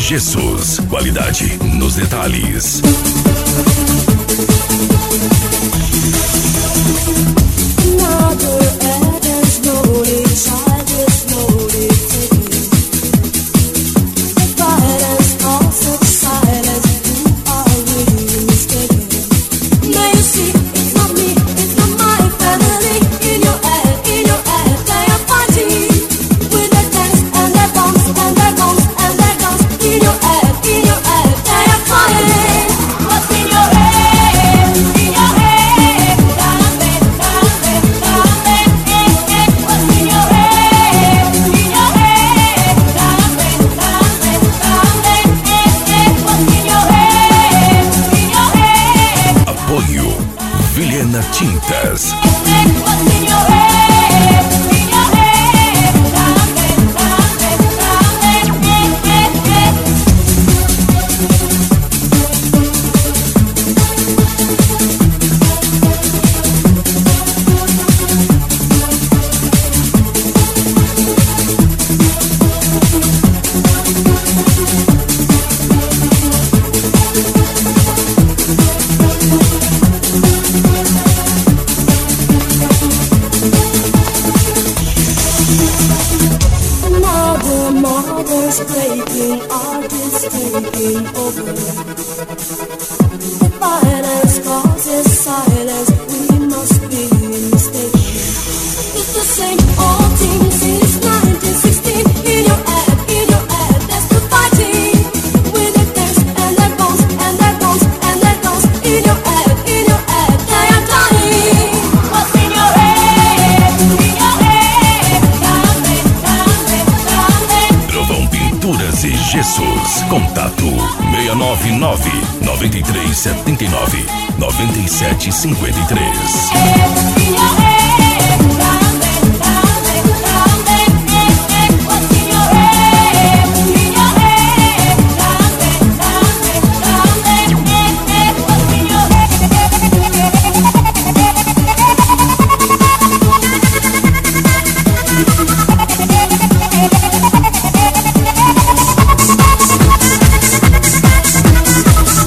Gessos, qualidade nos detalhes. Vilhena Tintas. Breaking, artists taking over. The violence causes silence. We must be mistaken. It's the same old thing since 1916. In your head, that's the fighting. With their dance and their bones and their bones and their bones. In your head, they are dying. What's in your head? In your head, Trovão Pinturas e Gessos. Contato 699-9379-9753.